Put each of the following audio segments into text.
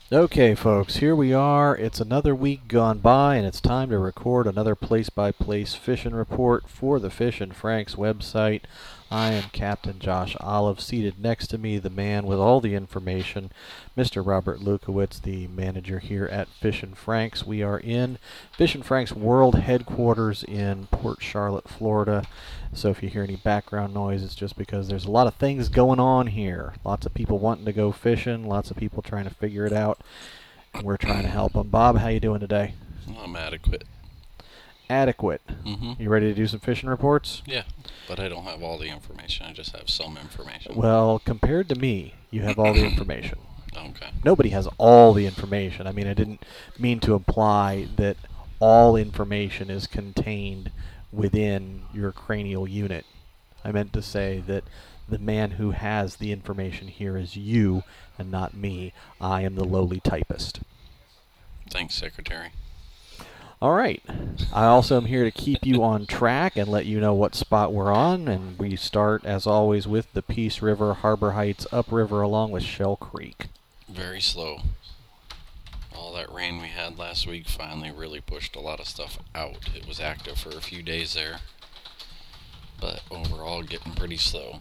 Okay, folks, here we are. It's another week gone by, and it's time to record another place-by-place fishing report for the Fish and Franks website. I am Captain Josh Olive. Seated next to me, the man with all the information, Mr. Robert Lukowitz, the manager here at Fish and Franks. We are in Fish and Franks World Headquarters in Port Charlotte, Florida. So if you hear any background noise, it's just because there's a lot of things going on here. Lots of people wanting to go fishing, lots of people trying to figure it out, and we're trying to help them. Bob, how you doing today? I'm adequate. Adequate. Mm-hmm. You ready to do some fishing reports? Yeah, but I don't have all the information. I just have some information. Well, compared to me, you have all the information. Okay. Nobody has all the information. I mean, I didn't mean to imply that all information is contained within your cranial unit. I meant to say that the man who has the information here is you and not me. I am the lowly typist. Thanks, Secretary. All right. I also am here to keep you on track and let you know what spot we're on. And we start, as always, with the Peace River, Harbor Heights, upriver, along with Shell Creek. Very slow. All that rain we had last week finally really pushed a lot of stuff out. It was active for a few days there, but overall getting pretty slow.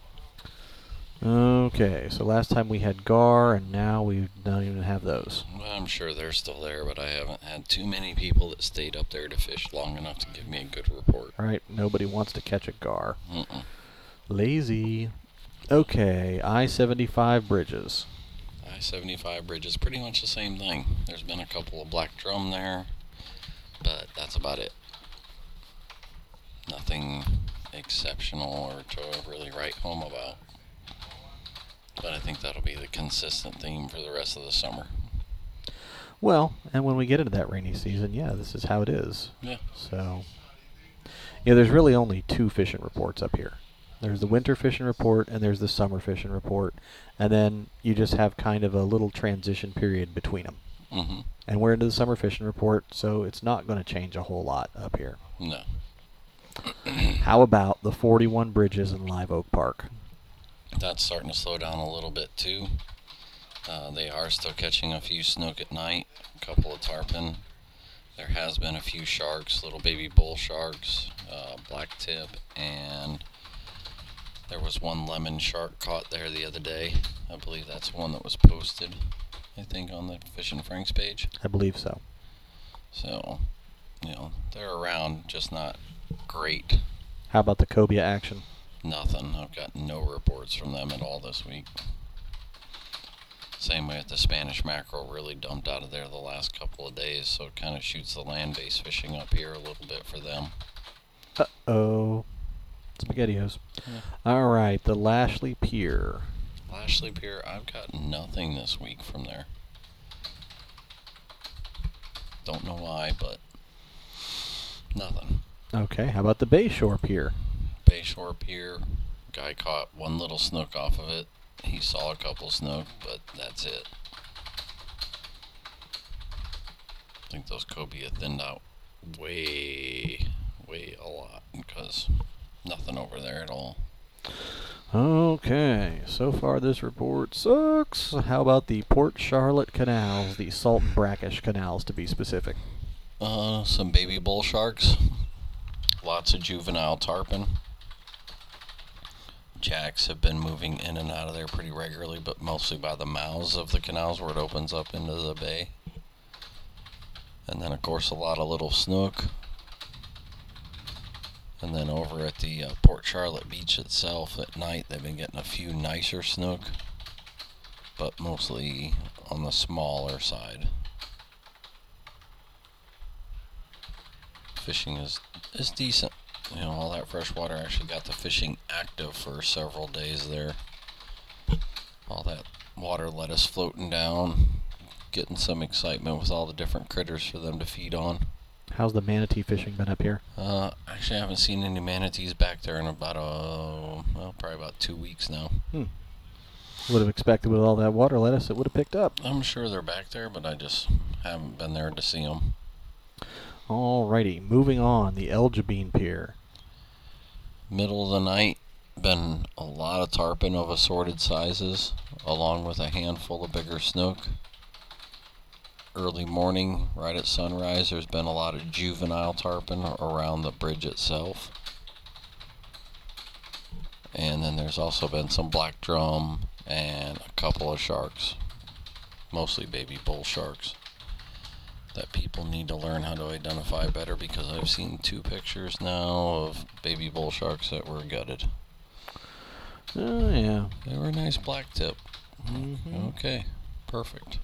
Okay, so last time we had gar, and now we don't even have those. Well, I'm sure they're still there, but I haven't had too many people that stayed up there to fish long enough to give me a good report. All right, nobody wants to catch a gar. Mm-mm. Lazy. Okay, I-75 bridges. I-75 bridge is pretty much the same thing. There's been a couple of black drum there, but that's about it. Nothing exceptional or to really write home about. But I think that'll be the consistent theme for the rest of the summer. Well, and when we get into that rainy season, yeah, this is how it is. Yeah. So, yeah, there's really only two fishing reports up here. There's the winter fishing report and there's the summer fishing report. And then you just have kind of a little transition period between them. Mm-hmm. And we're into the summer fishing report, so it's not going to change a whole lot up here. No. How about the 41 bridges in Live Oak Park? That's starting to slow down a little bit too. They are still catching a few snook at night, a couple of tarpon. There has been a few sharks, little baby bull sharks, black tip, and there was one lemon shark caught there the other day. I believe that's one that was posted, I think, on the Fish and Franks page. I believe so. So, they're around, just not great. How about the cobia action? Nothing. I've got no reports from them at all this week. Same way with the Spanish mackerel, really dumped out of there the last couple of days, so it kind of shoots the land-based fishing up here a little bit for them. Uh-oh. SpaghettiOs. Yeah. All right, the Lashley Pier. Lashley Pier, I've got nothing this week from there. Don't know why, but nothing. Okay, how about the Bayshore Pier? Bayshore Pier, guy caught one little snook off of it. He saw a couple snook, but that's it. I think those cobia thinned out way a lot because nothing over there at all. Okay, so far this report sucks. How about the Port Charlotte canals, the Salt and Brackish canals to be specific? Some baby bull sharks, lots of juvenile tarpon. Jacks have been moving in and out of there pretty regularly, but mostly by the mouths of the canals where it opens up into the bay. And then, of course, a lot of little snook. And then over at the Port Charlotte beach itself at night, they've been getting a few nicer snook, but mostly on the smaller side. Fishing is decent. All that fresh water actually got the fishing active for several days there. All that water lettuce floating down, getting some excitement with all the different critters for them to feed on. How's the manatee fishing been up here? Actually, I haven't seen any manatees back there in about probably about 2 weeks now. Would have expected with all that water lettuce it would have picked up. I'm sure they're back there, but I just haven't been there to see them. Alrighty, moving on, the Elgibine Pier. Middle of the night, been a lot of tarpon of assorted sizes, along with a handful of bigger snook. early morning, right at sunrise, there's been a lot of juvenile tarpon around the bridge itself. And then there's also been some black drum and a couple of sharks, mostly baby bull sharks, that people need to learn how to identify better, because I've seen 2 pictures now of baby bull sharks that were gutted. Oh, yeah. They were a nice black tip. Mm-hmm. Okay, perfect.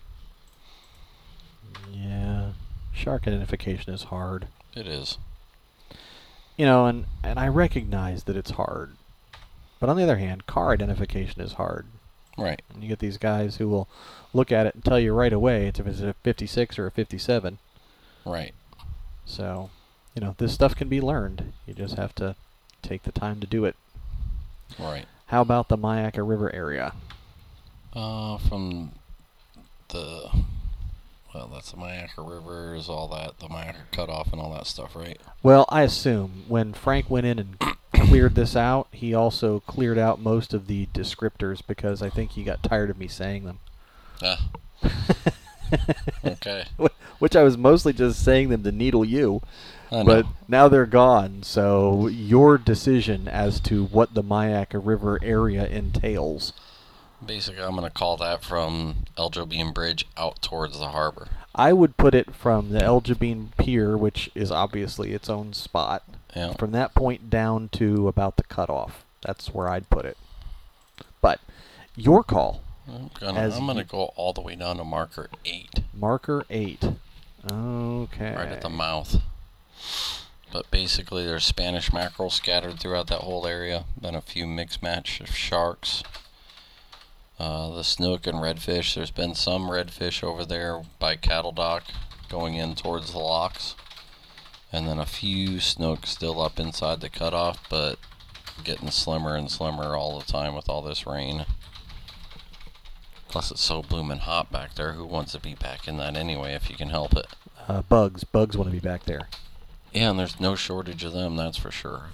Yeah. Shark identification is hard. It is. You know, and I recognize that it's hard. But on the other hand, car identification is hard. Right. And you get these guys who will look at it and tell you right away if it's a 56 or a 57. Right. So, you know, this stuff can be learned. You just have to take the time to do it. Right. How about the Myakka River area? From the, well, that's the Myakka River, is all that, the Myakka cutoff and all that stuff, right? Well, I assume when Frank went in and cleared this out, he also cleared out most of the descriptors, because I think he got tired of me saying them. Ah. Okay. Which I was mostly just saying them to needle you. I know. But now they're gone, so your decision as to what the Myakka River area entails. Basically, I'm going to call that from El Jobim Bridge out towards the harbor. I would put it from the El Jabin Pier, which is obviously its own spot, Yeah. from that point down to about the cutoff. That's where I'd put it. But your call. I'm gonna go all the way down to marker 8. Marker 8. Okay. Right at the mouth. But basically, there's Spanish mackerel scattered throughout that whole area. Been a few mixed match of sharks. The snook and redfish. There's been some redfish over there by Cattle Dock going in towards the locks. And then a few snooks still up inside the cutoff, but getting slimmer and slimmer all the time with all this rain. Plus, it's so bloomin' hot back there. Who wants to be back in that anyway if you can help it? Bugs. Bugs want to be back there. Yeah, and there's no shortage of them, that's for sure.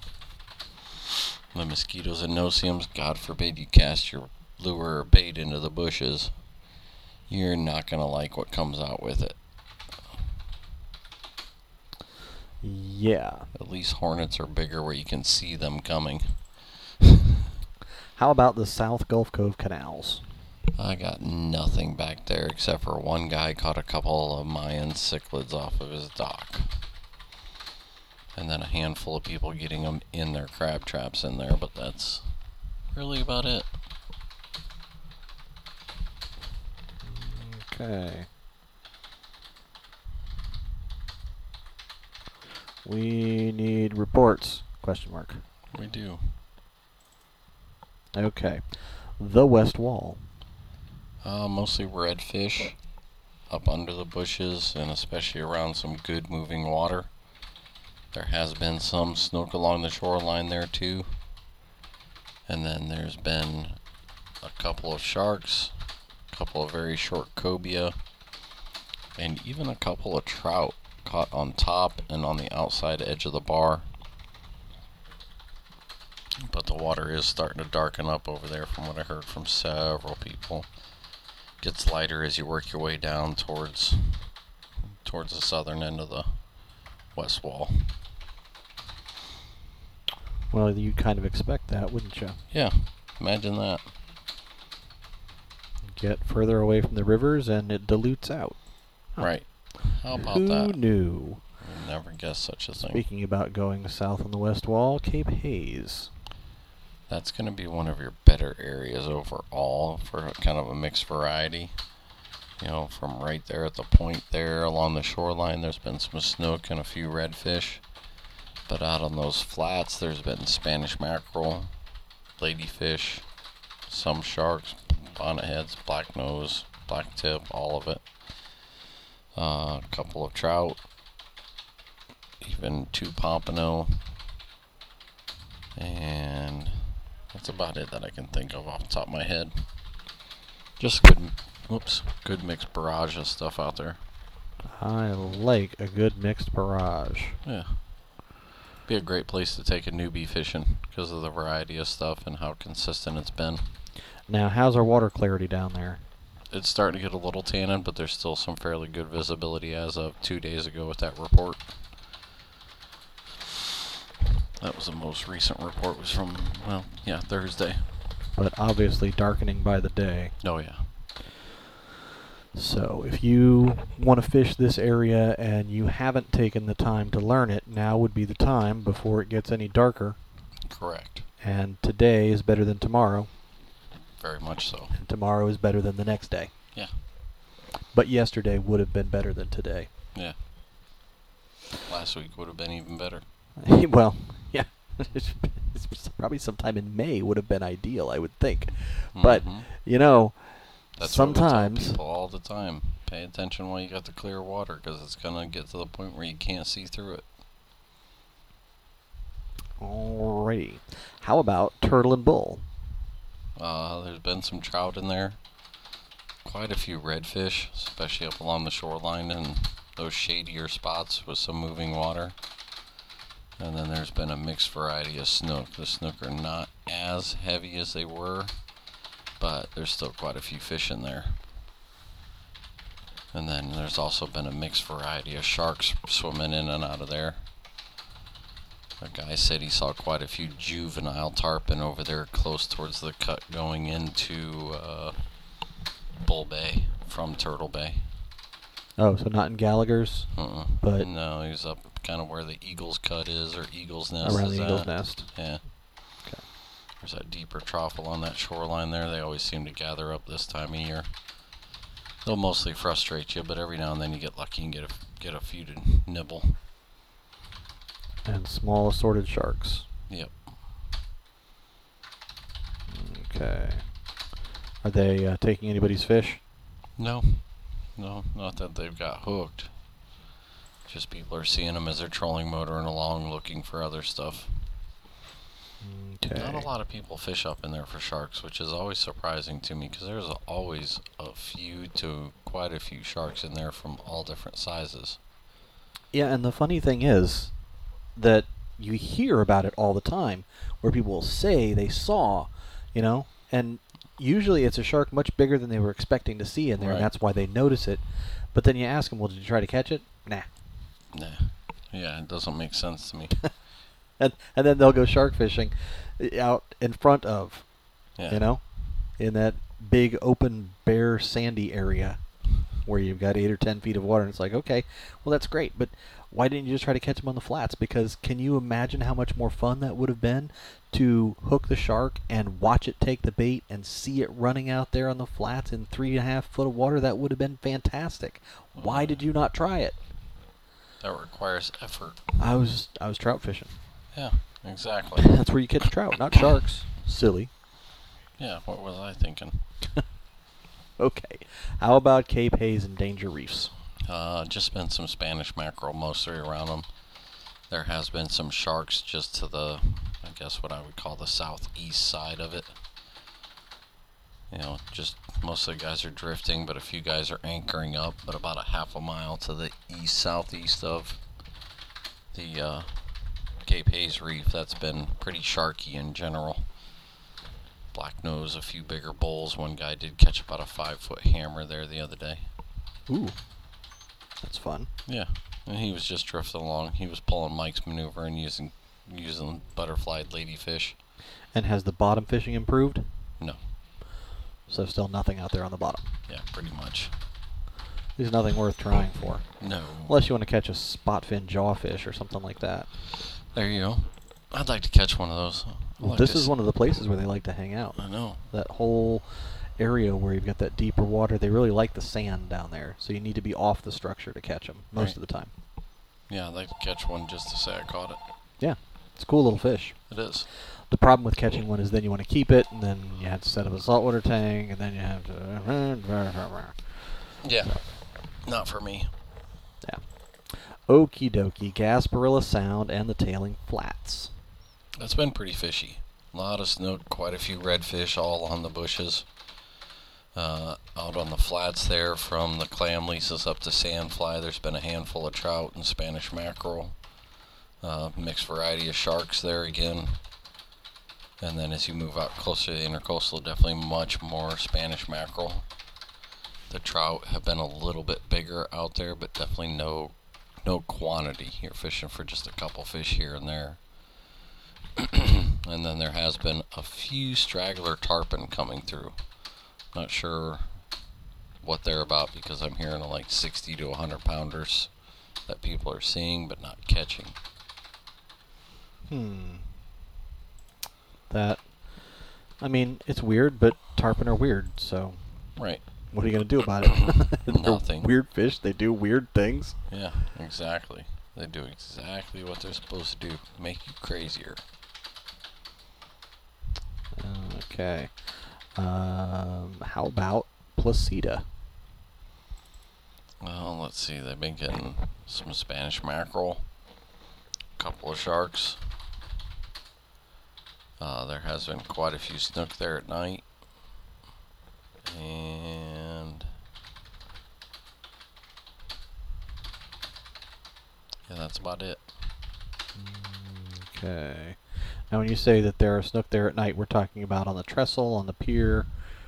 The mosquitoes and no-see-ums, God forbid you cast your lure or bait into the bushes. You're not going to like what comes out with it. Yeah. At least hornets are bigger where you can see them coming. How about the South Gulf Cove canals? I got nothing back there except for one guy caught a couple of Mayan cichlids off of his dock. And then a handful of people getting them in their crab traps in there, but that's really about it. Okay. We need reports, question mark. We do. Okay. The West Wall. Mostly redfish up under the bushes and especially around some good moving water. There has been some snook along the shoreline there too. And then there's been a couple of sharks, a couple of very short cobia, and even a couple of trout caught on top and on the outside edge of the bar. But the water is starting to darken up over there from what I heard from several people. Gets lighter as you work your way down towards the southern end of the west wall. Well, you'd kind of expect that, wouldn't you? Yeah, imagine that. Get further away from the rivers and it dilutes out. Huh. Right. How about Who that? knew? I never guessed such a thing. Speaking about going south on the West Wall, Cape Hayes. That's going to be one of your better areas overall for kind of a mixed variety. You know, from right there at the point there along the shoreline, there's been some snook and a few redfish. But out on those flats, there's been Spanish mackerel, ladyfish, some sharks, bonnetheads, black nose, black tip, all of it. A couple of trout, even 2 pompano, and that's about it that I can think of off the top of my head. Just good mixed barrage of stuff out there. I like a good mixed barrage. Yeah. Be a great place to take a newbie fishing because of the variety of stuff and how consistent it's been. Now, how's our water clarity down there? it's starting to get a little tannin, but there's still some fairly good visibility as of 2 days ago with that report. That was the most recent report, was from, well, yeah, Thursday. But obviously darkening by the day. Oh, yeah. So if you want to fish this area and you haven't taken the time to learn it, now would be the time before it gets any darker. Correct. And today is better than tomorrow. Very much so. And tomorrow is better than the next day. Yeah. But yesterday would have been better than today. Yeah. Last week would have been even better. Well, yeah. It's probably sometime in May would have been ideal, I would think. But, you know, that's sometimes what we tell people all the time. Pay attention while you got the clear water, because it's going to get to the point where you can't see through it. Alrighty. How about turtle and bull? There's been some trout in there. Quite a few redfish, especially up along the shoreline and those shadier spots with some moving water. And then there's been a mixed variety of snook. The snook are not as heavy as they were, but there's still quite a few fish in there. And then there's also been a mixed variety of sharks swimming in and out of there. A guy said he saw quite a few juvenile tarpon over there close towards the cut going into Bull Bay from Turtle Bay. Oh, so not in Gallagher's? But no, he's up kind of where the Eagle's Cut is, or Eagle's Nest. Around the Eagle's Nest. Yeah. Okay. There's that deeper trough along that shoreline there. They always seem to gather up this time of year. They'll mostly frustrate you, but every now and then you get lucky and get a few to nibble. And small assorted sharks. Yep. Okay. Are they taking anybody's fish? No, not that they've got hooked. Just people are seeing them as they're trolling, motoring along, looking for other stuff. Okay. Not a lot of people fish up in there for sharks, which is always surprising to me, because there's always a few to quite a few sharks in there from all different sizes. Yeah, and the funny thing is that you hear about it all the time, where people will say they saw, you know, and usually it's a shark much bigger than they were expecting to see in there, and that's why they notice it. But then you ask them, well, did you try to catch it? Nah. Yeah, it doesn't make sense to me. and then they'll go shark fishing out in front of, you know, in that big open bare sandy area where you've got 8 or 10 feet of water, and it's like, okay, well, that's great, but why didn't you just try to catch them on the flats? Because can you imagine how much more fun that would have been to hook the shark and watch it take the bait and see it running out there on the flats in 3.5 foot of water? That would have been fantastic. Why did you not try it? That requires effort. I was trout fishing. Yeah, exactly. That's where you catch trout, not sharks. Silly. Yeah, what was I thinking? Okay. How about Cape Hayes and Danger Reefs? Just been some Spanish mackerel mostly around them. There has been some sharks just to the, I guess what I would call the southeast side of it. You know, just most of the guys are drifting, but a few guys are anchoring up, but about a half a mile to the southeast of the Cape Hayes Reef. That's been pretty sharky in general. Black nose, a few bigger bulls. One guy did catch about a 5-foot hammer there the other day. Ooh, that's fun. Yeah, and he was just drifting along. He was pulling Mike's maneuver and using butterflied ladyfish. And has the bottom fishing improved? No. So still nothing out there on the bottom. Yeah, pretty much. There's nothing worth trying for. No. Unless you want to catch a spot fin jawfish or something like that. There you go. I'd like to catch one of those. Well, this is one of the places where they like to hang out. I know. That whole area where you've got that deeper water, they really like the sand down there. So you need to be off the structure to catch them most of the time. Yeah, I'd like to catch one just to say I caught it. Yeah, it's a cool little fish. It is. The problem with catching one is then you want to keep it, and then you have to set up a saltwater tank, and then you have to... Yeah, not for me. Yeah. Okie dokie, Gasparilla Sound and the Tailing Flats. That's been pretty fishy. A lot of snook, quite a few redfish all on the bushes. Out on the flats there from the clam leases up to sandfly, there's been a handful of trout and Spanish mackerel. Mixed variety of sharks there again. And then as you move out closer to the intercoastal, definitely much more Spanish mackerel. The trout have been a little bit bigger out there, but definitely no quantity. You're fishing for just a couple fish here and there. And then there has been a few straggler tarpon coming through. Not sure what they're about, because I'm hearing like 60 to 100 pounders that people are seeing but not catching. That, I mean, it's weird, but tarpon are weird, so Right. what are you going to do about it? They're Nothing. weird fish. They do weird things. Yeah, exactly. They do exactly what they're supposed to do. Make you crazier. Okay. How about Placida? Well, let's see. They've been getting some Spanish mackerel, a couple of sharks. There has been quite a few snook there at night. And yeah, that's about it. Okay. Now, when you say that there are snook there at night, we're talking about on the trestle, on the pier,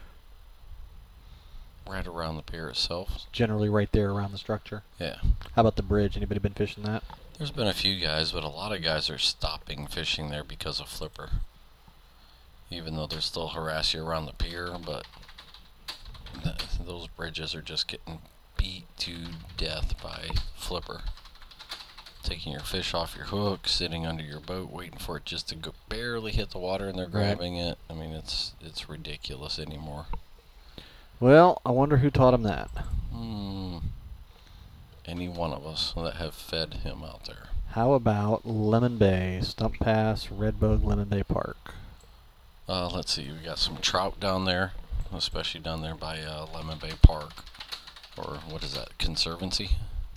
Right around the pier itself. generally right there around the structure. Yeah. How about the bridge? Anybody been fishing that? There's been a few guys, but a lot of guys are stopping fishing there because of flipper. Even though they're still harass you around the pier, but those bridges are just getting beat to death by flipper. Taking your fish off your hook, sitting under your boat, waiting for it just to go barely hit the water, and they're grabbing it. I mean, it's ridiculous anymore. Well, I wonder who taught him that. Any one of us that have fed him out there. How about Lemon Bay, Stump Pass, Redbug, Lemon Bay Park? Let's see, we got some trout down there, especially down there by Lemon Bay Park, or what is that, Conservancy?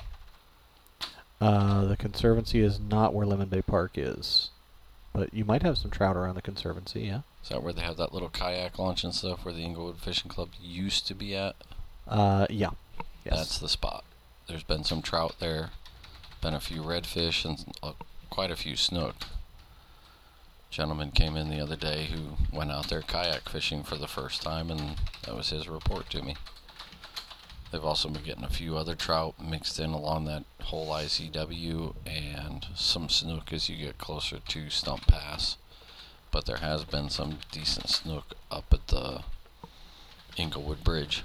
The Conservancy is not where Lemon Bay Park is, but you might have some trout around the Conservancy, yeah? Is that where they have that little kayak launch and stuff where the Inglewood Fishing Club used to be at? Yeah. Yes. That's the spot. There's been some trout there, been a few redfish, and quite a few snook. Gentleman came in the other day who went out there kayak fishing for the first time, and that was his report to me. They've also been getting a few other trout mixed in along that whole ICW, and some snook as you get closer to Stump Pass. But there has been some decent snook up at the Inglewood Bridge.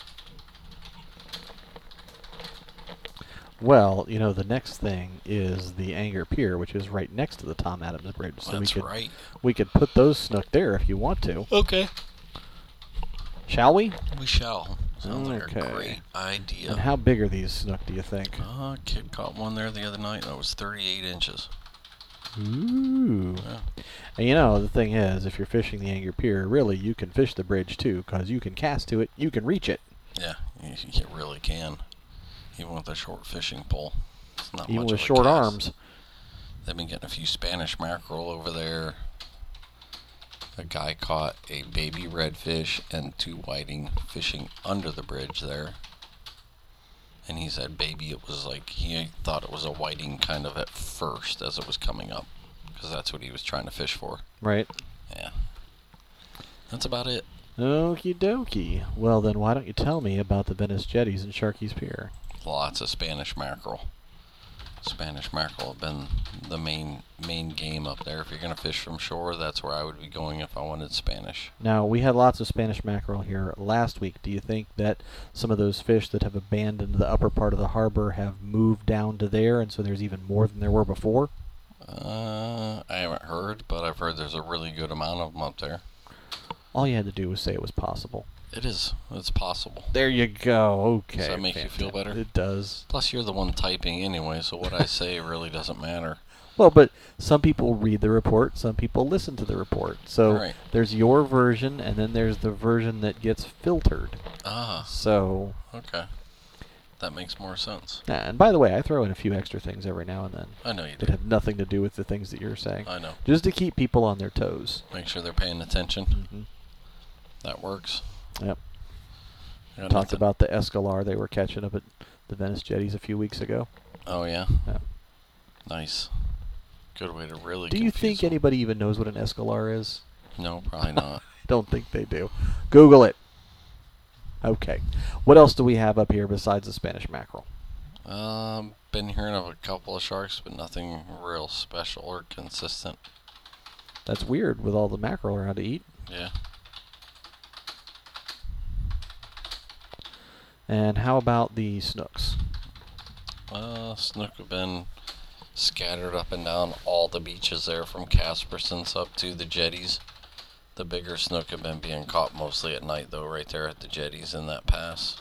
Well, you know, the next thing is the Anger Pier, which is right next to the Tom Adams Bridge. So That's right. We could put those snook there if you want to. Okay. Shall we? We shall. Sounds like a Okay. great idea. And how big are these snook, do you think? Kid caught one there the other night that was 38 inches. Ooh. Yeah. And you know, the thing is, if you're fishing the Anger Pier, really, you can fish the bridge too, because you can cast to it, you can reach it. Yeah, you really can. Even with a short fishing pole. It's not Even much with of a short cast. arms. They've been getting a few Spanish mackerel over there. A guy caught a baby redfish and 2 whiting fishing under the bridge there. And he said baby, it was like, he thought it was a whiting kind of at first as it was coming up. Because that's what he was trying to fish for. Right. Yeah. That's about it. Okie dokie. Well, then why don't you tell me about the Venice Jetties and Sharky's Pier? Lots of Spanish mackerel. Spanish mackerel have been the main game up there. If you're going to fish from shore, that's where I would be going if I wanted Spanish. Now, we had lots of Spanish mackerel here last week. Do you think that some of those fish that have abandoned the upper part of the harbor have moved down to there, and so there's even more than there were before? I haven't heard, but I've heard there's a really good amount of them up there. All you had to do was say it was possible. It is. It's possible. There you go. Okay. Does that make you feel better? It does. Plus, you're the one typing anyway, so what I say really doesn't matter. Well, but some people read the report, some people listen to the report. So Right. there's your version, and then there's the version that gets filtered. Ah, So, okay. That makes more sense. and by the way, I throw in a few extra things every now and then I know you that do. have nothing to do with the things that you're saying, I know. just to keep people on their toes. Make sure they're paying attention. Mm-hmm. That works. Yep. I got Talked nothing. about the Escalar they were catching up at the Venice Jetties a few weeks ago. Oh, yeah? Yeah. Nice. Good way to really Do you confuse think them. anybody even knows what an Escalar is? No, probably not. Don't think they do. Google it. Okay. What else do we have up here besides the Spanish mackerel? Been hearing of a couple of sharks, but nothing real special or consistent. That's weird with all the mackerel around to eat. Yeah. And how about the snooks? Snook have been scattered up and down all the beaches there from Casperson's up to the jetties. The bigger snook have been being caught mostly at night, though, right there at the jetties in that pass.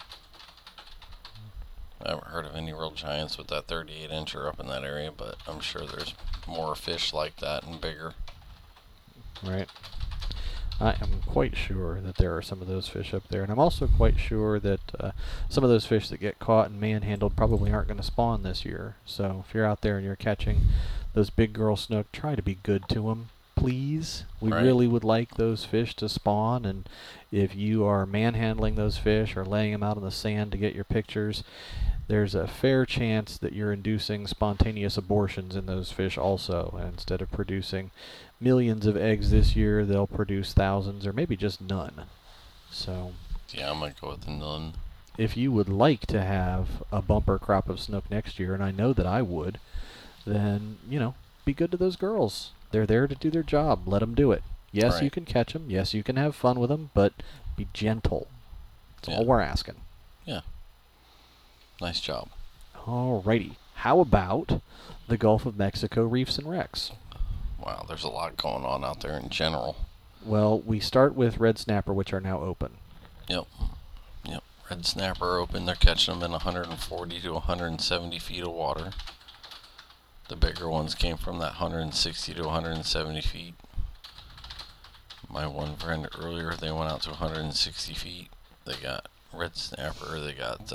I haven't heard of any real giants with that 38-incher up in that area, but I'm sure there's more fish like that and bigger. Right. I am quite sure that there are some of those fish up there, and I'm also quite sure that some of those fish that get caught and manhandled probably aren't going to spawn this year. So if you're out there and you're catching those big girl snook, try to be good to them, please. We Right. really would like those fish to spawn, and if you are manhandling those fish or laying them out in the sand to get your pictures, there's a fair chance that you're inducing spontaneous abortions in those fish also. And instead of producing millions of eggs this year, they'll produce thousands or maybe just none. So Yeah, I'm going to go with the none. if you would like to have a bumper crop of snook next year, and I know that I would, then, be good to those girls. They're there to do their job. Let them do it. Yes, Right. you can catch them. Yes, you can have fun with them, but be gentle. That's all Yeah. we're asking. Yeah. Nice job. Alrighty. How about the Gulf of Mexico reefs and wrecks? Wow, there's a lot going on out there in general. Well, we start with red snapper, which are now open. Yep. Red snapper open. They're catching them in 140 to 170 feet of water. The bigger ones came from that 160 to 170 feet. My one friend earlier, they went out to 160 feet. They got red snapper. They got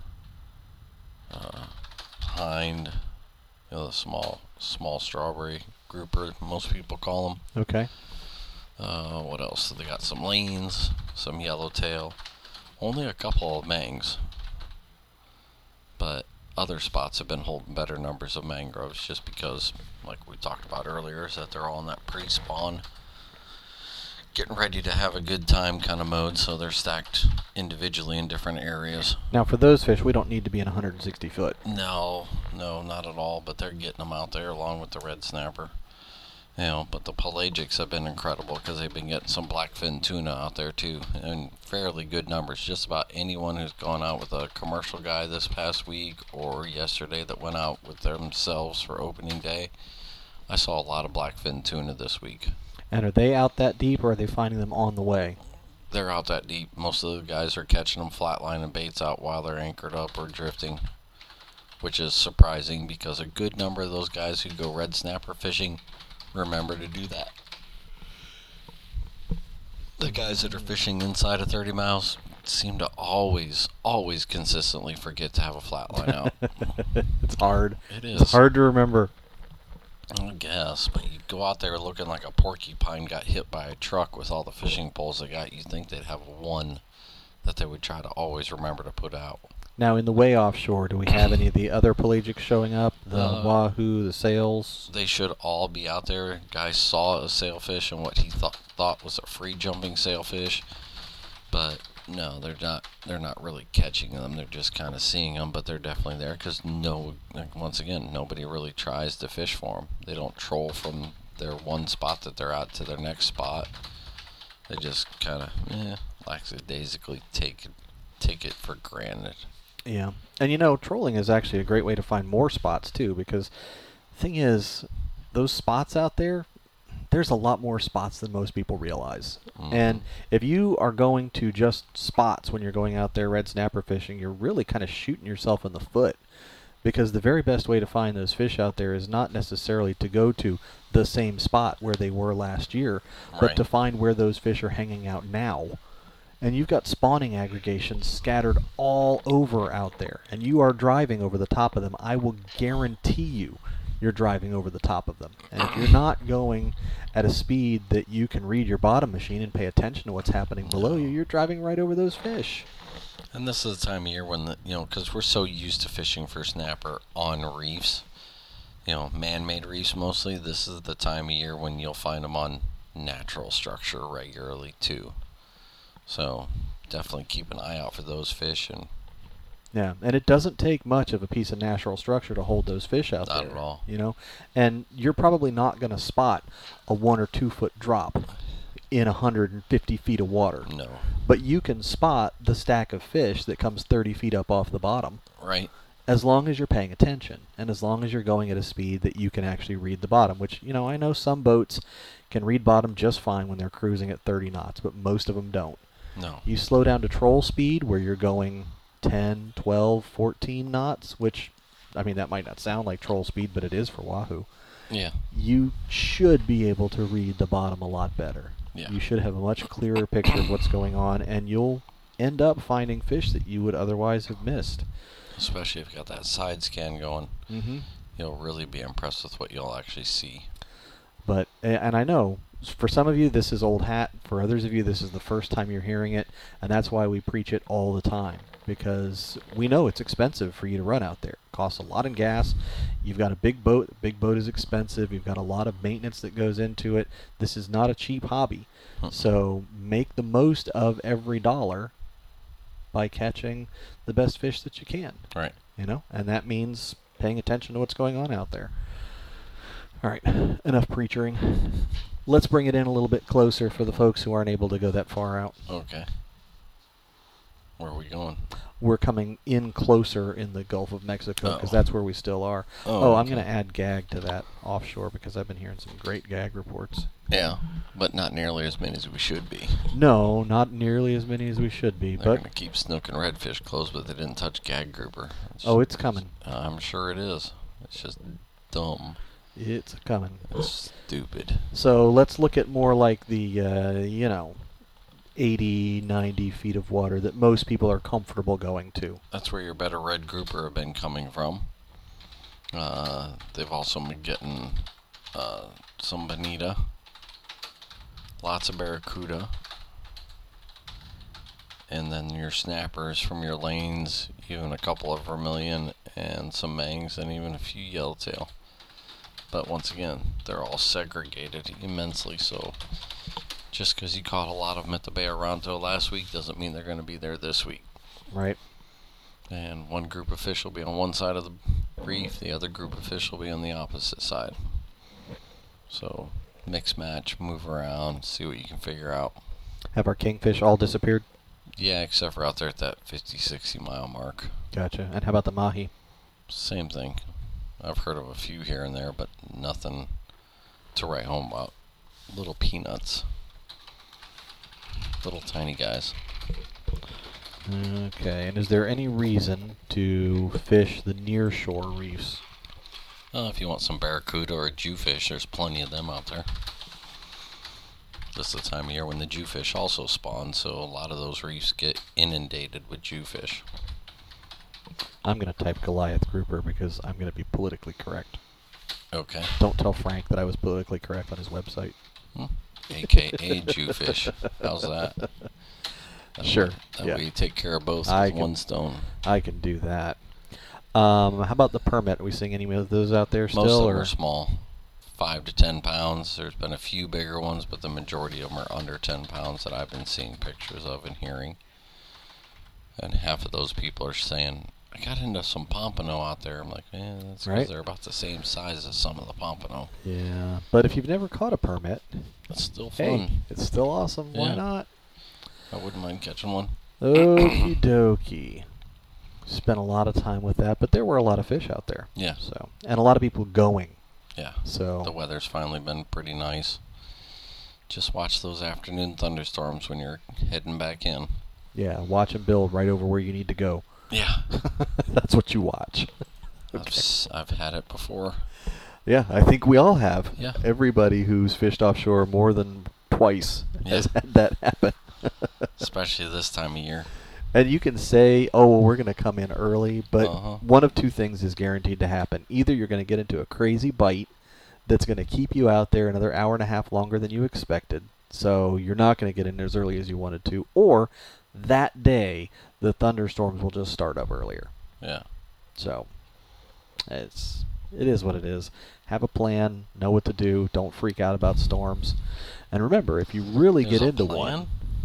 hind, the small strawberry grouper, most people call them. Okay. What else? They got some lanes, some yellowtail, only a couple of mangs, but other spots have been holding better numbers of mangroves just because, like we talked about earlier, is that they're all in that pre-spawn, getting ready to have a good time kind of mode, so they're stacked individually in different areas. Now, for those fish, we don't need to be in 160 foot. No, not at all, but they're getting them out there along with the red snapper. But the pelagics have been incredible because they've been getting some blackfin tuna out there too, in fairly good numbers. Just about anyone who's gone out with a commercial guy this past week or yesterday that went out with themselves for opening day, I saw a lot of blackfin tuna this week. And are they out that deep, or are they finding them on the way? They're out that deep. Most of the guys are catching them flatlining baits out while they're anchored up or drifting, which is surprising because a good number of those guys who go red snapper fishing remember to do that. The guys that are fishing inside of 30 miles seem to always consistently forget to have a flat line out. It's hard. It is. It's hard to remember. I guess, but you go out there looking like a porcupine got hit by a truck with all the fishing poles they got. You'd think they'd have one that they would try to always remember to put out. Now, in the way offshore, do we have any of the other pelagics showing up? The wahoo, the sails? They should all be out there. Guy saw a sailfish and what he thought was a free jumping sailfish, but no, they're not really catching them. They're just kind of seeing them, but they're definitely there because once again, nobody really tries to fish for them. They don't troll from their one spot that they're at to their next spot. They just kind of lackadaisically take it for granted. Yeah. And trolling is actually a great way to find more spots too, because the thing is, those spots out there, there's a lot more spots than most people realize. Mhm. And if you are going to just spots when you're going out there red snapper fishing, you're really kind of shooting yourself in the foot, because the very best way to find those fish out there is not necessarily to go to the same spot where they were last year, but Right. to find where those fish are hanging out now. And you've got spawning aggregations scattered all over out there, and you are driving over the top of them. I will guarantee you're driving over the top of them. And if you're not going at a speed that you can read your bottom machine and pay attention to what's happening below you, you're driving right over those fish. And this is the time of year when, because we're so used to fishing for snapper on reefs, man-made reefs mostly, this is the time of year when you'll find them on natural structure regularly too. So definitely keep an eye out for those fish. And Yeah, and it doesn't take much of a piece of natural structure to hold those fish out there. not at all. You know, and you're probably not going to spot a 1 or 2 foot drop in 150 feet of water. No. But you can spot the stack of fish that comes 30 feet up off the bottom. Right. As long as you're paying attention, and as long as you're going at a speed that you can actually read the bottom, which, you know, I know some boats can read bottom just fine when they're cruising at 30 knots, but most of them don't. No. You slow down to troll speed where you're going 10, 12, 14 knots, which, I mean, that might not sound like troll speed, but it is for Wahoo. Yeah. You should be able to read the bottom a lot better. Yeah. You should have a much clearer picture of what's going on, and you'll end up finding fish that you would otherwise have missed. Especially if you got that side scan going. Mm-hmm. You'll really be impressed with what you'll actually see. But, and I know, for some of you this is old hat, for others of you this is the first time you're hearing it, and that's why we preach it all the time, because we know it's expensive for you to run out there. It costs a lot in gas. You've got a big boat. The big boat is expensive. You've got a lot of maintenance that goes into it. This is not a cheap hobby. So make the most of every dollar by catching the best fish that you can. Right. You know, and that means paying attention to what's going on out there. All right, enough preaching. Let's bring it in a little bit closer for the folks who aren't able to go that far out. Okay. Where are we going? We're coming in closer in the Gulf of Mexico because that's where we still are. Oh, I'm okay. going to add gag to that offshore because I've been hearing some great gag reports. Yeah, but not nearly as many as we should be. No, not nearly as many as we should be. They're But going to keep snook and redfish closed, but they didn't touch gag grouper. it's coming. I'm sure it is. It's just dumb. It's coming. It's stupid. So let's look at more like the 80, 90 feet of water that most people are comfortable going to. That's where your better red grouper have been coming from. They've also been getting some bonita, lots of barracuda, and then your snappers from your lanes, even a couple of vermilion and some mangs and even a few yellowtail. But once again, they're all segregated immensely, so just because you caught a lot of them at the Bay of Ronto last week doesn't mean they're going to be there this week. Right. And one group of fish will be on one side of the reef, the other group of fish will be on the opposite side. So mix match, move around, see what you can figure out. Have our kingfish all disappeared? Yeah, except for out there at that 50, 60 mile mark. Gotcha. And how about the mahi? Same thing. I've heard of a few here and there, but nothing to write home about. Little peanuts. Little tiny guys. Okay, and is there any reason to fish the nearshore reefs? If you want some barracuda or jewfish, there's plenty of them out there. This is the time of year when the jewfish also spawn, so a lot of those reefs get inundated with jewfish. I'm going to type Goliath grouper because I'm going to be politically correct. Okay. Don't tell Frank that I was politically correct on his website. AKA jewfish. How's that? Sure. That Yeah. way you take care of both I with can- one stone. I can do that. How about the permit? Are we seeing any of those out there still? Most of them or? are small, 5 to 10 pounds. There's been a few bigger ones, but the majority of them are under 10 pounds that I've been seeing pictures of and hearing. And half of those people are saying, I got into some pompano out there. I'm like, that's because Right. they're about the same size as some of the pompano. Yeah, but if you've never caught a permit, It's still hey, fun. it's still awesome. Why Yeah. not? I wouldn't mind catching one. Okie dokie. Spent a lot of time with that, but there were a lot of fish out there. Yeah. So, and a lot of people going. Yeah. So The weather's finally been pretty nice. Just watch those afternoon thunderstorms when you're heading back in. yeah, watch and build right over where you need to go. Yeah. That's what you watch. I've had it before. Yeah, I think we all have. Yeah. Everybody who's fished offshore more than twice has Yeah. had that happen. Especially this time of year. And you can say, oh, well, we're going to come in early, but Uh-huh. one of two things is guaranteed to happen. Either you're going to get into a crazy bite that's going to keep you out there another hour and a half longer than you expected, so you're not going to get in as early as you wanted to, or that day the thunderstorms will just start up earlier. Yeah. So it is what it is. Have a plan, know what to do, don't freak out about storms. And remember, if you really There's get a into plan? one,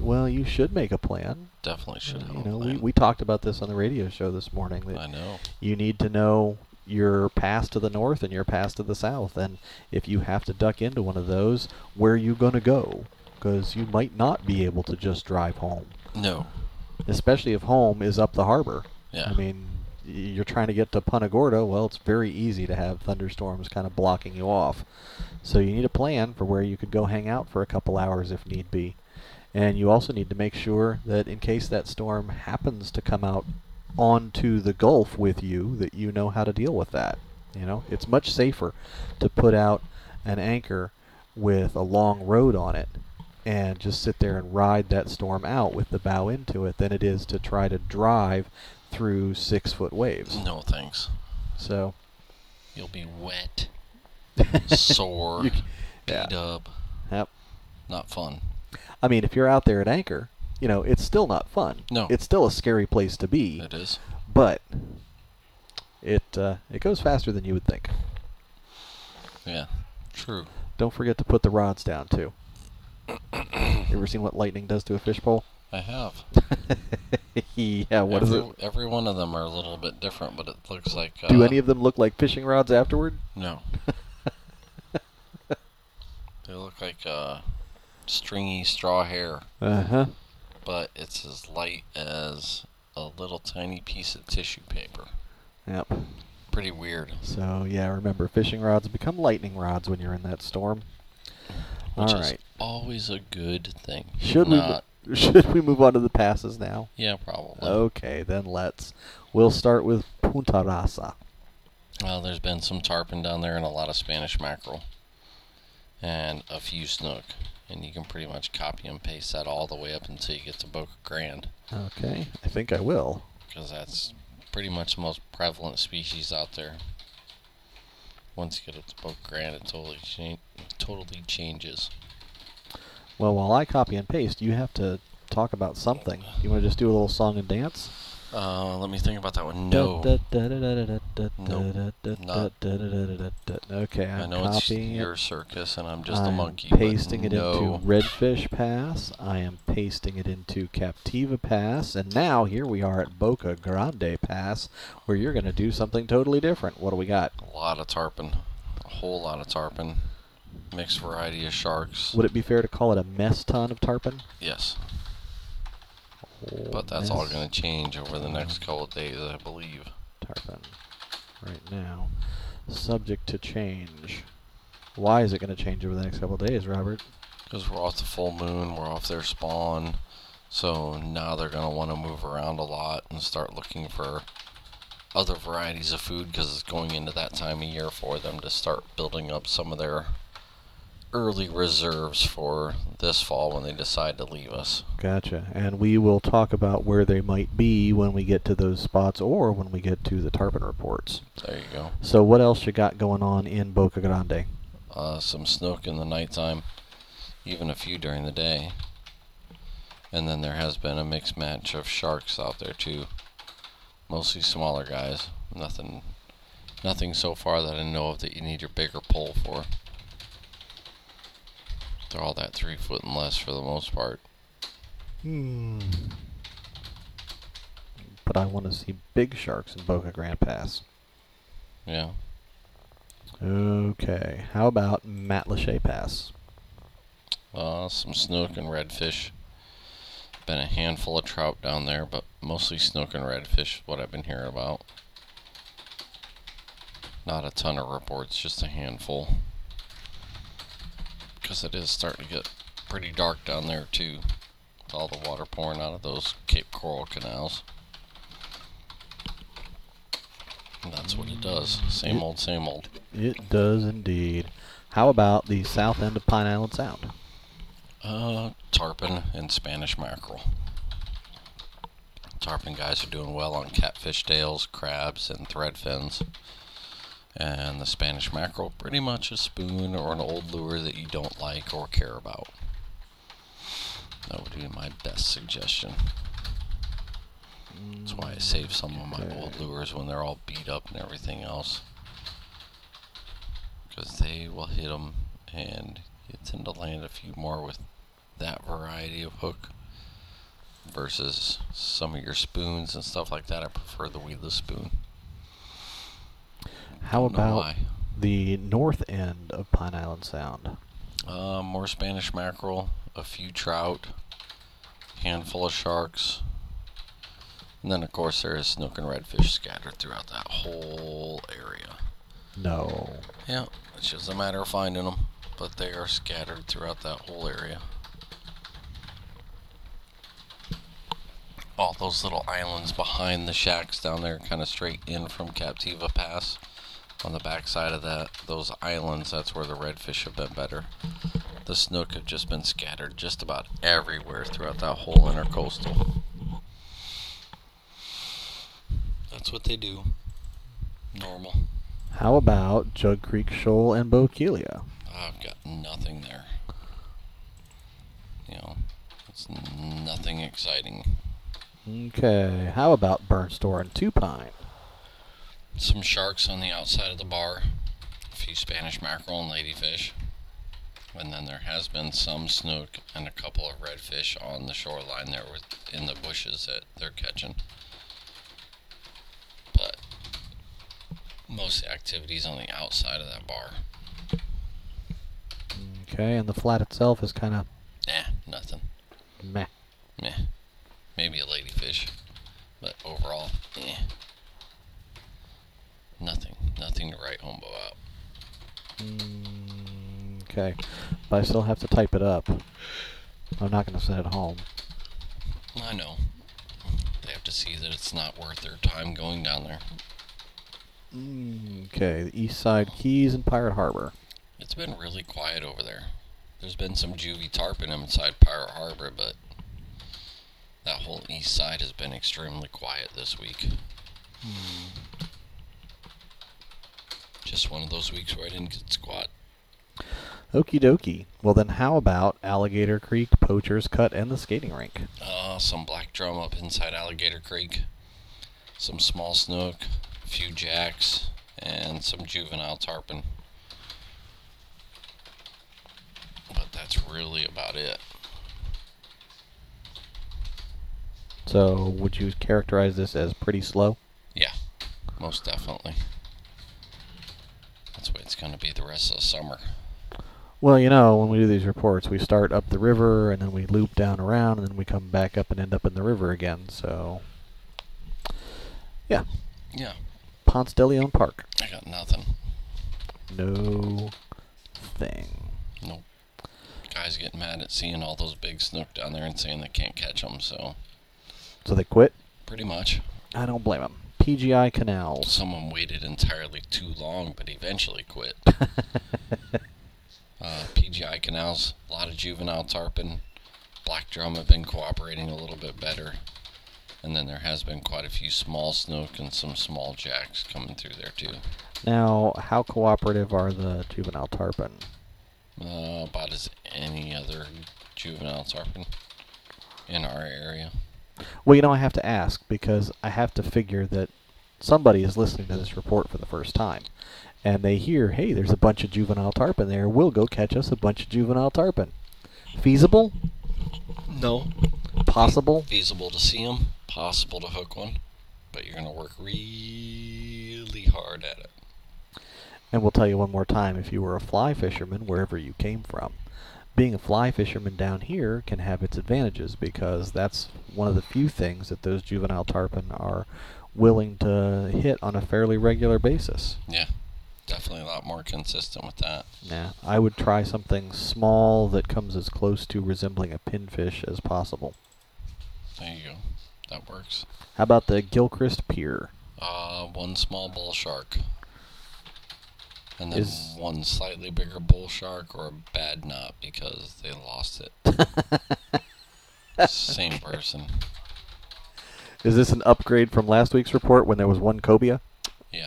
Well, you should make a plan. Definitely should have You a know, plan. we talked about this on the radio show this morning. That I know. you need to know your pass to the north and your pass to the south. And if you have to duck into one of those, where are you going to go? Because you might not be able to just drive home. No. Especially if home is up the harbor. Yeah. I mean, you're trying to get to Punta Gorda. Well, it's very easy to have thunderstorms kind of blocking you off. So you need a plan for where you could go hang out for a couple hours if need be. And you also need to make sure that in case that storm happens to come out onto the Gulf with you, that you know how to deal with that. You know, it's much safer to put out an anchor with a long rode on it and just sit there and ride that storm out with the bow into it than it is to try to drive through 6-foot waves. No thanks. So You'll be wet, sore, yeah. beat up. Yep. Not fun. I mean, if you're out there at anchor, you know, it's still not fun. No. It's still a scary place to be. It is. But it goes faster than you would think. Yeah. True. Don't forget to put the rods down, too. You ever seen what lightning does to a fishbowl? I have. Yeah, what is it? Every one of them are a little bit different, but it looks like... Do any of them look like fishing rods afterward? No. They look like stringy straw hair. Uh-huh. But it's as light as a little tiny piece of tissue paper. Yep. Pretty weird. So, yeah, remember, fishing rods become lightning rods when you're in that storm. Which All is right. always a good thing. Should we move on to the passes now? Yeah, probably. Okay, then let's. We'll start with Punta Rasa. Well, there's been some tarpon down there and a lot of Spanish mackerel. And a few snook. And you can pretty much copy and paste that all the way up until you get to Boca Grande. Okay, I think I will. Because that's pretty much the most prevalent species out there. Once you get up to Boca Grande, it totally changes. Well, while I copy and paste, you have to talk about something. You want to just do a little song and dance? Let me think about that one. No. Okay, I I'm know it's copying your it. circus and I'm just a I'm monkey. pasting but it no. into Redfish Pass. I am pasting it into Captiva Pass. And now here we are at Boca Grande Pass, where you're going to do something totally different. What do we got? A lot of tarpon. A whole lot of tarpon. Mixed variety of sharks. Would it be fair to call it a mess ton of tarpon? Yes. Oh, But that's all mess going to change over the next couple of days, I believe. tarpon. Right now. Subject to change. Why is it going to change over the next couple of days, Robert? Because we're off the full moon, we're off their spawn. So now they're going to want to move around a lot and start looking for other varieties of food because it's going into that time of year for them to start building up some of their early reserves for this fall when they decide to leave us. Gotcha. And we will talk about where they might be when we get to those spots or when we get to the tarpon reports. There you go. So what else you got going on in Boca Grande? Some snook in the nighttime, even a few during the day. And then there has been a mixed match of sharks out there too. Mostly smaller guys. Nothing so far that I know of that you need your bigger pole for. They're all that 3 foot and less for the most part. But I want to see big sharks in Boca Grande Pass. Yeah. Okay. How about Matlacha Pass? Some snook and redfish. Been a handful of trout down there, but mostly snook and redfish is what I've been hearing about. Not a ton of reports, just a handful. Because it is starting to get pretty dark down there too, with all the water pouring out of those Cape Coral canals. And that's what it does. Same old, same old. It does indeed. How about the south end of Pine Island Sound? Tarpon and Spanish mackerel. Tarpon guys are doing well on catfish tails, crabs, and threadfins. And the Spanish mackerel, pretty much a spoon or an old lure that you don't like or care about. That would be my best suggestion. That's why I save some of my old lures when they're all beat up and everything else. Because they will hit them and you tend to land a few more with that variety of hook versus some of your spoons and stuff like that. I prefer the weedless spoon. How Don't know about why. the north end of Pine Island Sound? More Spanish mackerel, a few trout, handful of sharks, and then of course there is snook and redfish scattered throughout that whole area. No. Yeah, it's just a matter of finding them, but they are scattered throughout that whole area. All those little islands behind the shacks down there, kind of straight in from Captiva Pass. On the backside of those islands, that's where the redfish have been better. The snook have just been scattered just about everywhere throughout that whole intercoastal. That's what they do. Normal. How about Jug Creek Shoal and Bokeelia? I've got nothing there. It's nothing exciting. Okay. How about Burn Store and Two Pine? Some sharks on the outside of the bar, a few Spanish mackerel and ladyfish, and then there has been some snook and a couple of redfish on the shoreline there in the bushes that they're catching. But most of the activity's on the outside of that bar. Okay, and the flat itself is kind of Nothing. meh. Maybe a ladyfish, but overall, Nothing to write home about. Okay, but I still have to type it up. I'm not going to send it home. I know. They have to see that it's not worth their time going down there. Okay, the East Side Keys and Pirate Harbor. It's been really quiet over there. There's been some juvie tarpon inside Pirate Harbor, but that whole east side has been extremely quiet this week. Just one of those weeks where I didn't get squat. Okie dokie. Well then how about Alligator Creek, Poacher's Cut, and the skating rink? Some black drum up inside Alligator Creek. Some small snook, a few jacks, and some juvenile tarpon. But that's really about it. So would you characterize this as pretty slow? Yeah, most definitely. That's the way it's going to be the rest of the summer. Well, when we do these reports, we start up the river, and then we loop down around, and then we come back up and end up in the river again, so... Yeah. Yeah. Ponce de Leon Park. I got nothing. No thing. Nope. Guys getting mad at seeing all those big snook down there and saying they can't catch them, so... So they quit? Pretty much. I don't blame them. PGI Canals. Someone waited entirely too long, but eventually quit. PGI Canals, a lot of juvenile tarpon. Black drum have been cooperating a little bit better. And then there has been quite a few small snook and some small jacks coming through there too. Now, how cooperative are the juvenile tarpon? About as any other juvenile tarpon in our area. Well, I have to ask because I have to figure that somebody is listening to this report for the first time. And they hear, hey, there's a bunch of juvenile tarpon there. We'll go catch us a bunch of juvenile tarpon. Feasible? No. Possible? Feasible to see them. Possible to hook one. But you're going to work really hard at it. And we'll tell you one more time, if you were a fly fisherman, wherever you came from, being a fly fisherman down here can have its advantages because that's one of the few things that those juvenile tarpon are willing to hit on a fairly regular basis. Yeah, definitely a lot more consistent with that. Yeah, I would try something small that comes as close to resembling a pinfish as possible. There you go. That works. How about the Gilchrist Pier? One small bull shark. And then one slightly bigger bull shark or a bad knot because they lost it. Same person. Is this an upgrade from last week's report when there was one cobia? Yeah.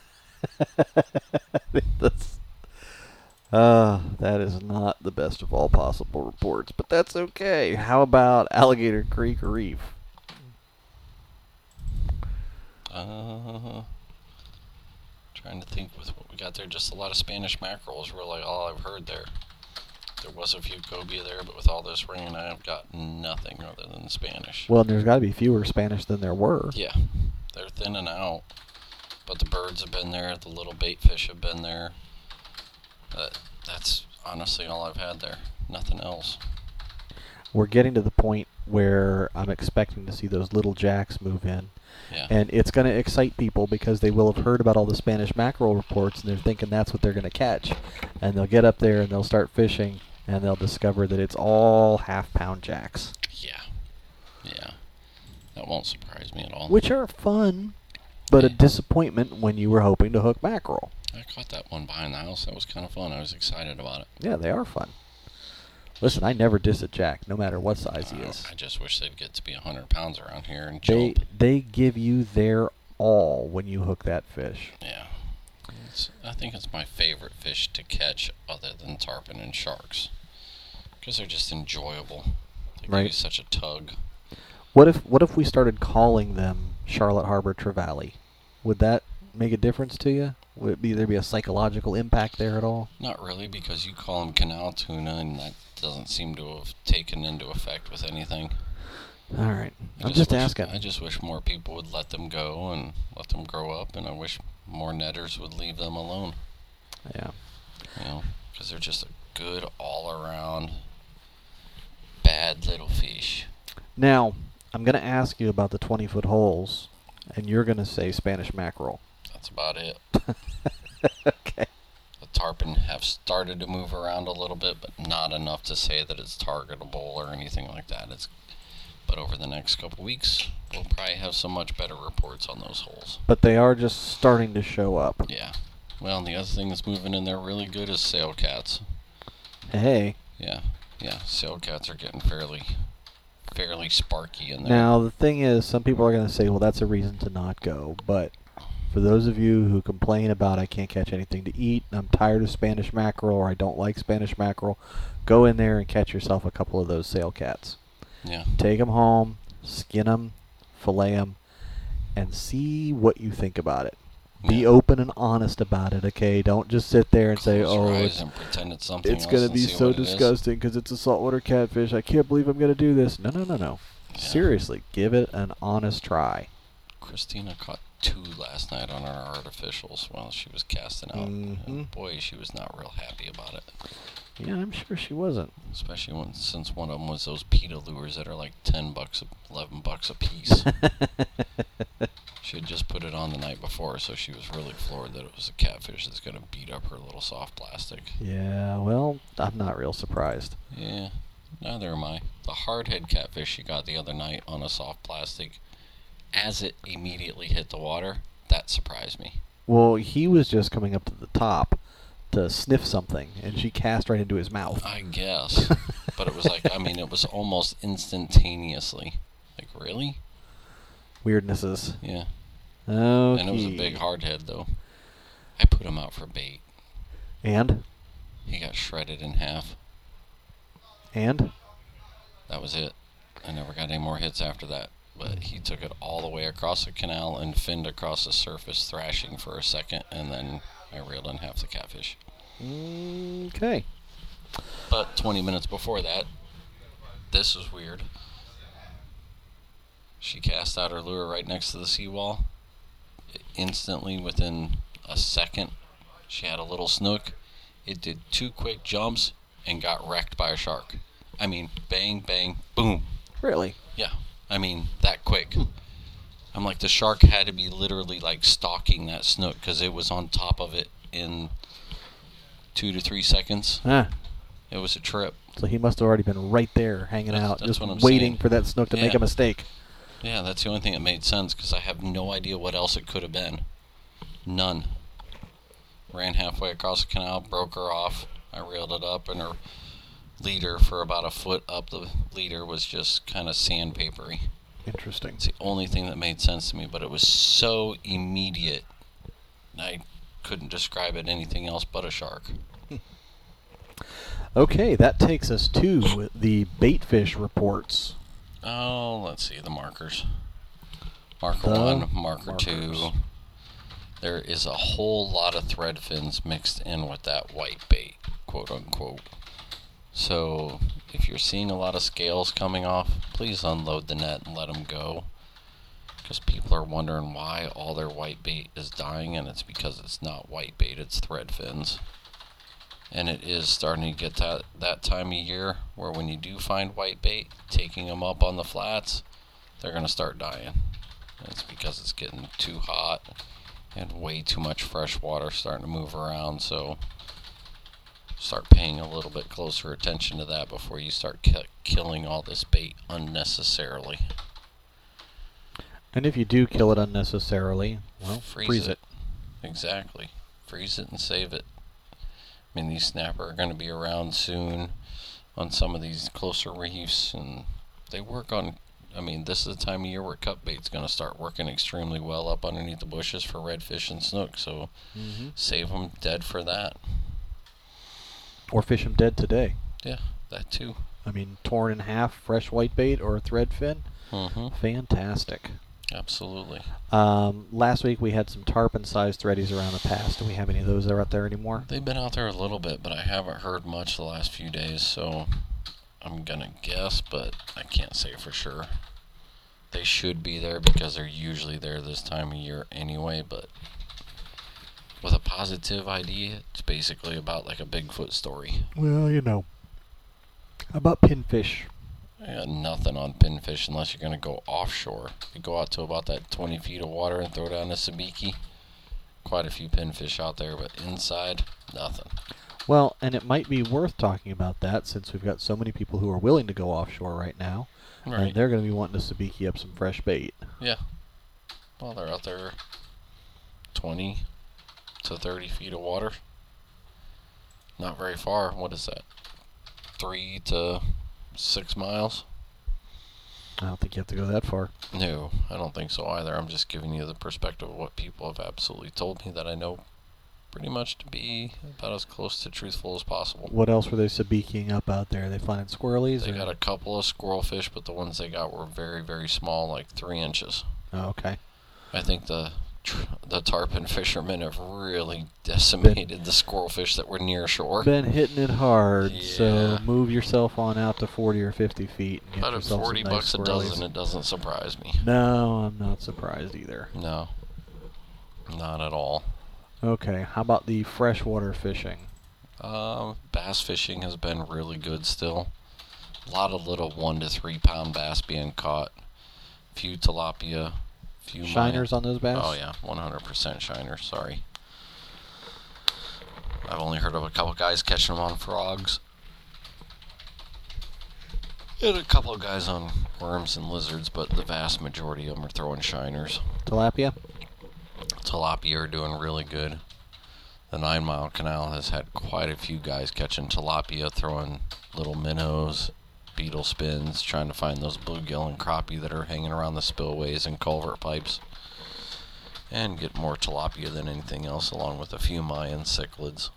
That is not the best of all possible reports, but that's okay. How about Alligator Creek Reef? Trying to think with what we got there. Just a lot of Spanish mackerel is really all I've heard there. There was a few cobia there, but with all this rain, I have got nothing other than Spanish. Well, there's got to be fewer Spanish than there were. Yeah, they're thinning out. But the birds have been there. The little bait fish have been there. That's honestly all I've had there. Nothing else. We're getting to the point where I'm expecting to see those little jacks move in. Yeah. And it's going to excite people because they will have heard about all the Spanish mackerel reports, and they're thinking that's what they're going to catch. And they'll get up there and they'll start fishing, and they'll discover that it's all half-pound jacks. Yeah. Yeah. That won't surprise me at all. Which are fun, but a Yeah. disappointment when you were hoping to hook mackerel. I caught that one behind the house. That was kind of fun. I was excited about it. Yeah, they are fun. Listen, I never diss a jack, no matter what size he is. I just wish they'd get to be 100 pounds around here and They jump. they give you their all when you hook that fish. Yeah. I think it's my favorite fish to catch other than tarpon and sharks. Because they're just enjoyable. They give you Right. such a tug. What if we started calling them Charlotte Harbor Trevally? Would that make a difference to you? Would there be a psychological impact there at all? Not really, because you call them canal tuna, and that doesn't seem to have taken into effect with anything. All right. I I'm just wish- asking. I just wish more people would let them go and let them grow up, and I wish more netters would leave them alone. Yeah. You know, because they're just a good all-around bad little fish. Now, I'm going to ask you about the 20-foot holes, and you're going to say Spanish mackerel. That's about it. Okay. The tarpon have started to move around a little bit, but not enough to say that it's targetable or anything like that. But over the next couple weeks, we'll probably have some much better reports on those holes. But they are just starting to show up. Yeah. Well, and the other thing that's moving in there really good is sail cats. Hey. Yeah. Yeah. Sail cats are getting fairly sparky in there. Now, the thing is, some people are going to say, well, that's a reason to not go. But for those of you who complain about I can't catch anything to eat, I'm tired of Spanish mackerel, or I don't like Spanish mackerel, go in there and catch yourself a couple of those sail cats. Yeah. Take them home, skin them, fillet them, and see what you think about it. Be Yeah. open and honest about it, okay? Don't just sit there and say, Close your oh, eyes it's and pretend it's something else going to and be see so what it is. disgusting because it's a saltwater catfish. I can't believe I'm going to do this. No. Yeah. Seriously, give it an honest try. Christina caught 2 last night on our artificials while she was casting out. Mhm. And boy, she was not real happy about it. Yeah, I'm sure she wasn't. Especially since one of them was those PETA lures that are like $10, $11 a piece. She had just put it on the night before, so she was really floored that it was a catfish that's going to beat up her little soft plastic. Yeah, well, I'm not real surprised. Yeah, neither am I. The hardhead catfish she got the other night on a soft plastic, as it immediately hit the water, that surprised me. Well, he was just coming up to the top to sniff something, and she cast right into his mouth. I guess. But it was like, it was almost instantaneously. Like, really? Weirdnesses. Yeah. Okay. And it was a big hardhead, though. I put him out for bait. And? He got shredded in half. And? That was it. I never got any more hits after that. But he took it all the way across the canal and finned across the surface, thrashing for a second, and then I reeled in half the catfish. Okay. But 20 minutes before that, this was weird. She cast out her lure right next to the seawall. Instantly, within a second, she had a little snook. It did 2 quick jumps and got wrecked by a shark. Bang, bang, boom. Really? Yeah, that quick. I'm like, the shark had to be literally like stalking that snook because it was on top of it in 2 to 3 seconds. Ah, It was a trip. so he must have already been right there hanging That's- out, that's just what I'm waiting saying. for that snook to make Yeah. a mistake. Yeah, that's the only thing that made sense because I have no idea what else it could have been. None. Ran halfway across the canal, broke her off. I reeled it up, and her leader for about a foot up the leader was just kind of sandpapery. Interesting. It's the only thing that made sense to me, but it was so immediate. I couldn't describe it anything else but a shark. Okay, that takes us to the baitfish reports. Oh, let's see the markers. Marker The 1, marker 2. markers. There is a whole lot of thread fins mixed in with that white bait, quote unquote. So if you're seeing a lot of scales coming off, please unload the net and let them go. Because people are wondering why all their white bait is dying, and it's because it's not white bait, it's thread fins. And it is starting to get that time of year where when you do find white bait, taking them up on the flats, they're going to start dying. And it's because it's getting too hot and way too much fresh water starting to move around. So start paying a little bit closer attention to that before you start killing all this bait unnecessarily. And if you do kill it unnecessarily, well, freeze it. Exactly. Freeze it and save it. I mean, these snapper are going to be around soon on some of these closer reefs, and they work on, I mean, this is the time of year where cut bait's going to start working extremely well up underneath the bushes for redfish and snook, so save them dead for that. Or fish them dead today. Yeah, that too. I mean, torn in half, fresh white bait or a thread fin. Fantastic. Absolutely. Last week we had some tarpon-sized threadies around the pass. Do we have any of those that are out there anymore? They've been out there a little bit, but I haven't heard much the last few days, so I'm going to guess, but I can't say for sure. They should be there because they're usually there this time of year anyway, but with a positive idea, it's basically about like a Bigfoot story. Well, you know. How about pinfish? I got nothing on pinfish unless you're going to go offshore. You go out to about that 20 feet of water and throw down a sabiki. Quite a few pinfish out there, but inside, nothing. Well, and it might be worth talking about that since we've got so many people who are willing to go offshore right now. Right. And they're going to be wanting to sabiki up some fresh bait. Yeah. Well, they're out there 20 to 30 feet of water. Not very far. What is that? 3 to 6 miles? I don't think you have to go that far. No, I don't think so either. I'm just giving you the perspective of what people have absolutely told me that I know pretty much to be about as close to truthful as possible. What else were they sabikiing up out there? They finding squirrelies? They got a couple of squirrelfish, but the ones they got were very, very small, like 3 inches. Oh, okay. I think the tarpon fishermen have really decimated the squirrelfish that were near shore. Been hitting it hard, Yeah. so move yourself on out to 40 or 50 feet and get But at yourself 40 some nice bucks a squirrelies. dozen, it doesn't surprise me. No, I'm not surprised either. No, not at all. Okay, how about the freshwater fishing? Bass fishing has been really good still. A lot of little 1 to 3 pound bass being caught. Few tilapia. Few Shiners on those bass? Oh yeah, 100% shiners. Sorry. I've only heard of a couple guys catching them on frogs. And a couple of guys on worms and lizards, but the vast majority of them are throwing shiners. Tilapia? Tilapia are doing really good. The 9 Mile Canal has had quite a few guys catching tilapia, throwing little minnows, beetle spins, trying to find those bluegill and crappie that are hanging around the spillways and culvert pipes. And get more tilapia than anything else, along with a few Mayan cichlids.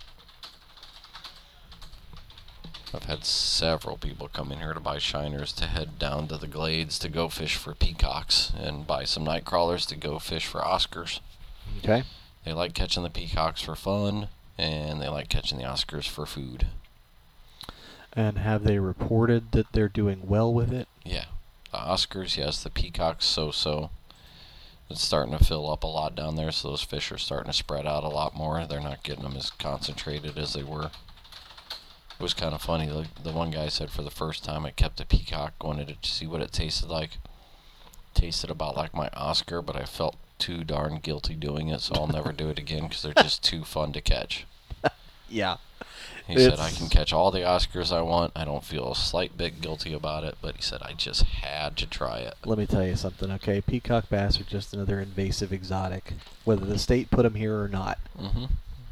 I've had several people come in here to buy shiners to head down to the glades to go fish for peacocks and buy some night crawlers to go fish for Oscars. Okay. They like catching the peacocks for fun, and they like catching the Oscars for food. And have they reported that they're doing well with it? Yeah. The Oscars, yes. The peacocks, so-so. It's starting to fill up a lot down there, so those fish are starting to spread out a lot more. They're not getting them as concentrated as they were. It was kind of funny. The one guy said for the first time I kept a peacock, wanted to see what it tasted like. Tasted about like my Oscar, but I felt too darn guilty doing it, so I'll never do it again because they're just too fun to catch. Yeah. He said, I can catch all the Oscars I want. I don't feel a slight bit guilty about it, but he said I just had to try it. Let me tell you something, okay? Peacock bass are just another invasive exotic, whether the state put them here or not. Mm-hmm.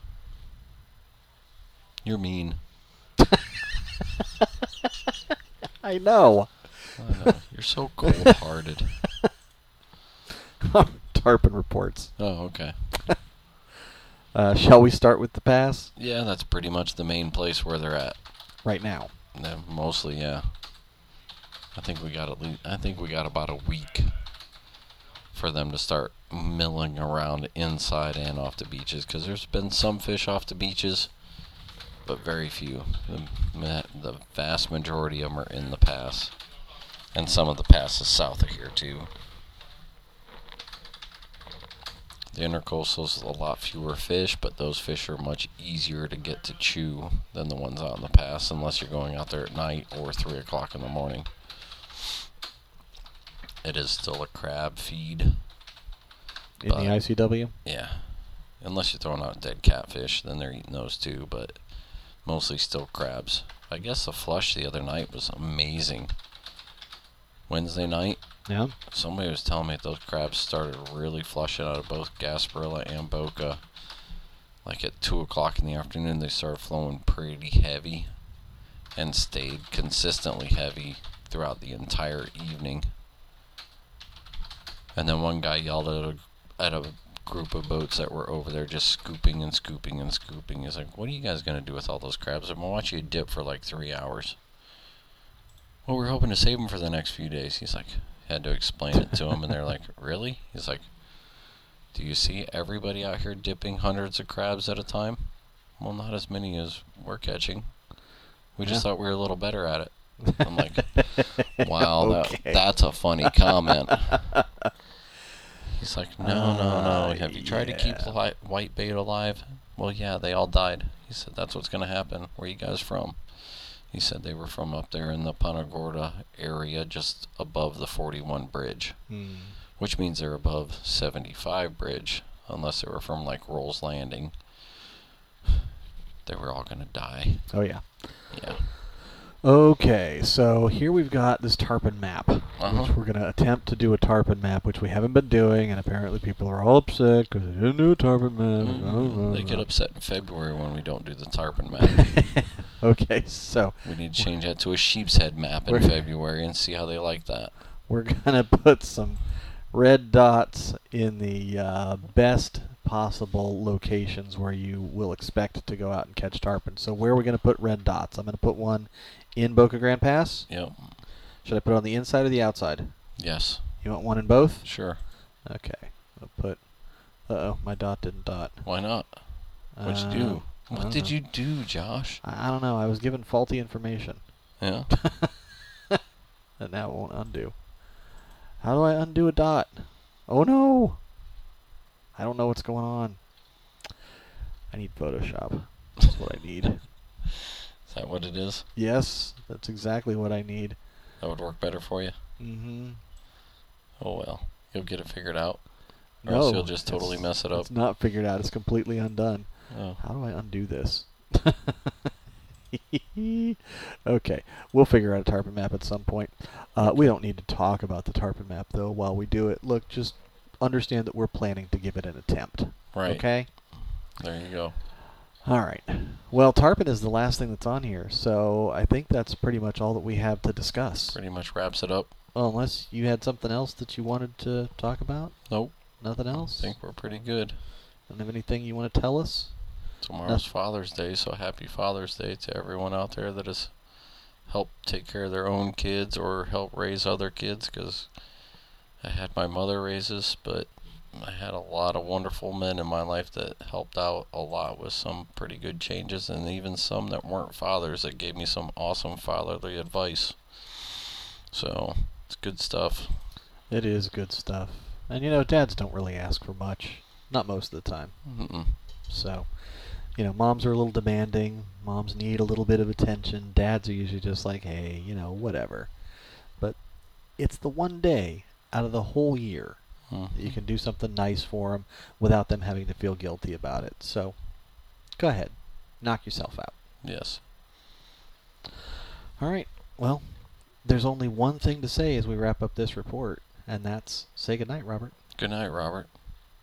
You're mean. I know. I know. You're so cold-hearted. Tarpon reports. Oh, okay. Shall we start with the pass? Yeah, that's pretty much the main place where they're at. Right now. No, mostly, yeah. I think we got about a week for them to start milling around inside and off the beaches, because there's been some fish off the beaches, but very few. The vast majority of them are in the pass, and some of the passes south of here too. The intercoastal's a lot fewer fish, but those fish are much easier to get to chew than the ones out in the pass, unless you're going out there at night or 3 o'clock in the morning. It is still a crab feed. In the ICW? Yeah. Unless you're throwing out dead catfish, then they're eating those too, but mostly still crabs. I guess the flush the other night was amazing. Wednesday night, Yeah. somebody was telling me those crabs started really flushing out of both Gasparilla and Boca. Like at 2 o'clock in the afternoon, they started flowing pretty heavy and stayed consistently heavy throughout the entire evening. And then one guy yelled at a group of boats that were over there just scooping and scooping and scooping. He's like, what are you guys going to do with all those crabs? I'm going to watch you dip for like 3 hours. Well, we're hoping to save them for the next few days. He's like, had to explain it to him, and they're like, really? He's like, do you see everybody out here dipping hundreds of crabs at a time? Well, not as many as we're catching. We just thought we were a little better at it. I'm like, wow, Okay. that's a funny comment. He's like, no. Have you tried to keep the white bait alive? Well, yeah, they all died. He said, that's what's going to happen. Where are you guys from? He said they were from up there in the Punta Gorda area, just above the 41 bridge, which means they're above 75 bridge, unless they were from like Rolls Landing. They were all going to die. Oh, yeah. Yeah. Okay, so here we've got this tarpon map, Uh-huh. which we're going to attempt to do a tarpon map, which we haven't been doing, and apparently people are all upset because they didn't do a tarpon map. They get upset in February when we don't do the tarpon map. Okay, so We need to change that to a sheep's head map in February and see how they like that. we're going to put some red dots in the best possible locations where you will expect to go out and catch tarpon. So where are we going to put red dots? I'm going to put one in Boca Grande Pass. Yep. Should I put it on the inside or the outside? Yes. You want one in both? Sure. Okay. I'll put... Uh-oh, my dot didn't dot. Why not? What'd you do? What did you do, Josh? I don't know. I was given faulty information. Yeah. And now it won't undo. How do I undo a dot? Oh no! I don't know what's going on. I need Photoshop. That's what I need. Is that what it is? Yes, that's exactly what I need. That would work better for you? Mm-hmm. Oh well. You'll get it figured out. Or No, else you'll just totally mess it up. It's not figured out. It's completely undone. Oh. How do I undo this? Okay, we'll figure out a tarpon map at some point. We don't need to talk about the tarpon map, though, while we do it. Look, just understand that we're planning to give it an attempt. Right. Okay? There you go. All right. Well, tarpon is the last thing that's on here, so I think that's pretty much all that we have to discuss. Pretty much wraps it up. Well, unless you had something else that you wanted to talk about? Nope. Nothing else? I think we're pretty good. Don't have anything you want to tell us? Tomorrow's Father's Day, so happy Father's Day to everyone out there that has helped take care of their own kids or help raise other kids, because I had my mother raise us, but I had a lot of wonderful men in my life that helped out a lot with some pretty good changes, and even some that weren't fathers that gave me some awesome fatherly advice. So, it's good stuff. It is good stuff. And, you know, dads don't really ask for much. Not most of the time. Mm-mm. So, you know, moms are a little demanding. Moms need a little bit of attention. Dads are usually just like, hey, you know, whatever. But it's the one day out of the whole year that you can do something nice for them without them having to feel guilty about it. So, go ahead. Knock yourself out. Yes. All right. Well, there's only one thing to say as we wrap up this report, and that's say goodnight, Robert. Good night, Robert.